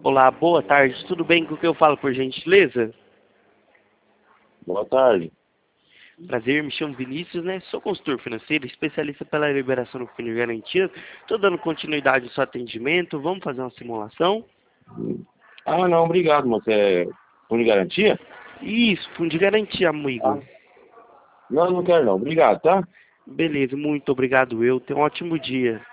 Olá, boa tarde, tudo bem? Com o que eu falo, por gentileza? Boa tarde. Prazer, me chamo Vinícius, né? Sou consultor financeiro, especialista pela liberação do fundo de garantia. Estou dando continuidade ao seu atendimento. Vamos fazer uma simulação? Ah, não, obrigado, moço. É fundo de garantia? Isso, fundo de garantia, amigo. Ah, não, não quero não. Obrigado, tá? Beleza, muito obrigado eu. Tenha um ótimo dia.